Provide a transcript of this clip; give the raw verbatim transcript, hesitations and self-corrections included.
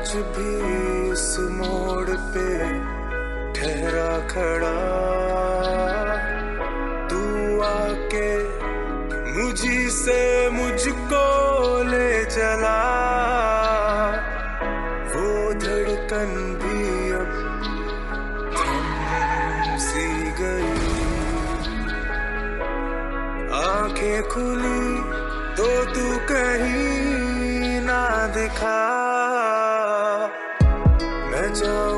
आज भी इस मोड़ पे ठहरा खड़ा, तू आके मुझी से मुझको ले चला। वो धड़कन भी अब थम सी गई, आंखें खुली तो तू कहीं ना दिखा। मैं जाऊं